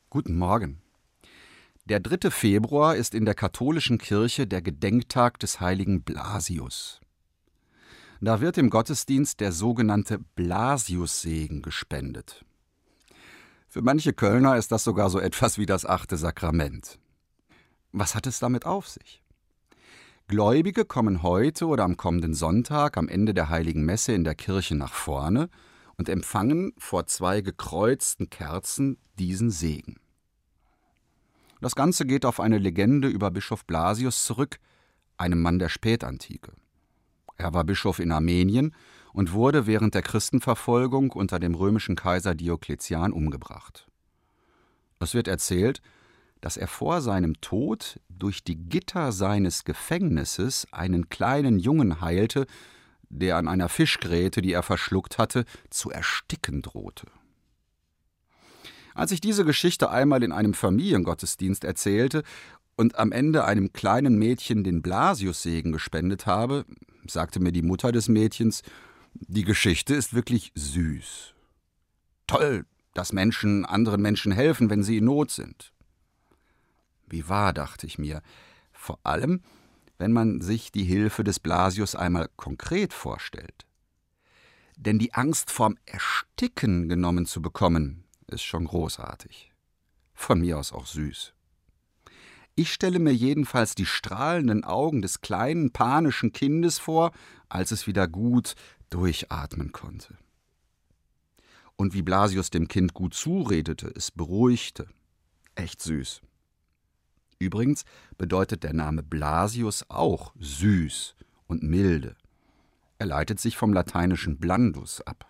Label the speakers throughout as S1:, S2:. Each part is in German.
S1: Guten Morgen. Der 3. Februar ist in der katholischen Kirche der Gedenktag des heiligen Blasius. Da wird im Gottesdienst der sogenannte Blasiussegen gespendet. Für manche Kölner ist das sogar so etwas wie das 8. Sakrament. Was hat es damit auf sich? Gläubige kommen heute oder am kommenden Sonntag am Ende der Heiligen Messe in der Kirche nach vorne und empfangen vor 2 gekreuzten Kerzen diesen Segen. Das Ganze geht auf eine Legende über Bischof Blasius zurück, einem Mann der Spätantike. Er war Bischof in Armenien und wurde während der Christenverfolgung unter dem römischen Kaiser Diokletian umgebracht. Es wird erzählt, dass er vor seinem Tod durch die Gitter seines Gefängnisses einen kleinen Jungen heilte, der an einer Fischgräte, die er verschluckt hatte, zu ersticken drohte. Als ich diese Geschichte einmal in einem Familiengottesdienst erzählte und am Ende einem kleinen Mädchen den Blasiussegen gespendet habe, sagte mir die Mutter des Mädchens, die Geschichte ist wirklich süß. Toll, dass Menschen anderen Menschen helfen, wenn sie in Not sind. Wie wahr, dachte ich mir, vor allem, wenn man sich die Hilfe des Blasius einmal konkret vorstellt. Denn die Angst vorm Ersticken genommen zu bekommen, ist schon großartig. Von mir aus auch süß. Ich stelle mir jedenfalls die strahlenden Augen des kleinen, panischen Kindes vor, als es wieder gut durchatmen konnte. Und wie Blasius dem Kind gut zuredete, es beruhigte. Echt süß. Übrigens bedeutet der Name Blasius auch süß und milde. Er leitet sich vom lateinischen blandus ab.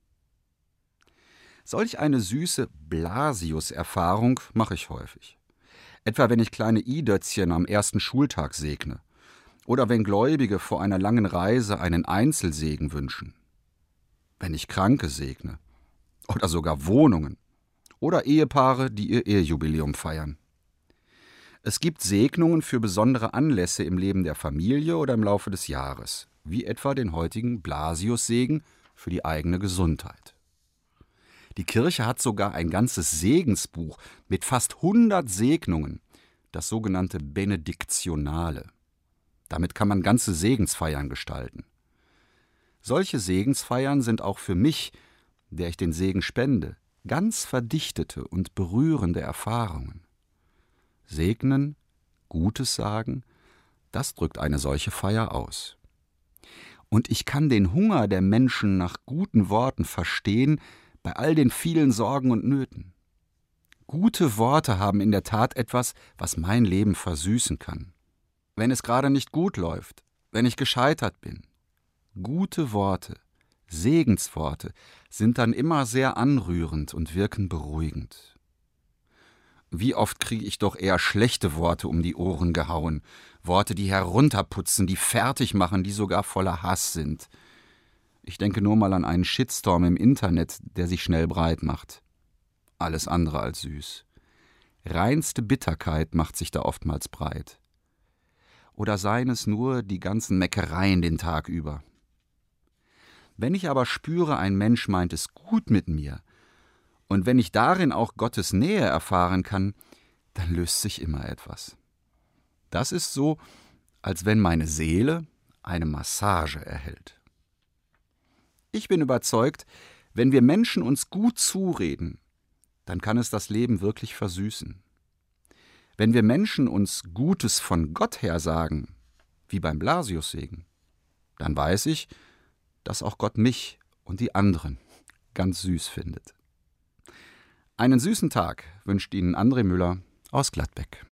S1: Solch eine süße Blasius-Erfahrung mache ich häufig. Etwa wenn ich kleine I-Dötzchen am ersten Schultag segne oder wenn Gläubige vor einer langen Reise einen Einzelsegen wünschen, wenn ich Kranke segne oder sogar Wohnungen oder Ehepaare, die ihr Ehejubiläum feiern. Es gibt Segnungen für besondere Anlässe im Leben der Familie oder im Laufe des Jahres, wie etwa den heutigen Blasiussegen für die eigene Gesundheit. Die Kirche hat sogar ein ganzes Segensbuch mit fast 100 Segnungen, das sogenannte Benediktionale. Damit kann man ganze Segensfeiern gestalten. Solche Segensfeiern sind auch für mich, der ich den Segen spende, ganz verdichtete und berührende Erfahrungen. Segnen, Gutes sagen, das drückt eine solche Feier aus. Und ich kann den Hunger der Menschen nach guten Worten verstehen, bei all den vielen Sorgen und Nöten. Gute Worte haben in der Tat etwas, was mein Leben versüßen kann. Wenn es gerade nicht gut läuft, wenn ich gescheitert bin. Gute Worte, Segensworte, sind dann immer sehr anrührend und wirken beruhigend. Wie oft kriege ich doch eher schlechte Worte um die Ohren gehauen. Worte, die herunterputzen, die fertig machen, die sogar voller Hass sind. Ich denke nur mal an einen Shitstorm im Internet, der sich schnell breit macht. Alles andere als süß. Reinste Bitterkeit macht sich da oftmals breit. Oder seien es nur die ganzen Meckereien den Tag über. Wenn ich aber spüre, ein Mensch meint es gut mit mir, und wenn ich darin auch Gottes Nähe erfahren kann, dann löst sich immer etwas. Das ist so, als wenn meine Seele eine Massage erhält. Ich bin überzeugt, wenn wir Menschen uns gut zureden, dann kann es das Leben wirklich versüßen. Wenn wir Menschen uns Gutes von Gott her sagen, wie beim Blasiussegen, dann weiß ich, dass auch Gott mich und die anderen ganz süß findet. Einen süßen Tag wünscht Ihnen André Müller aus Gladbeck.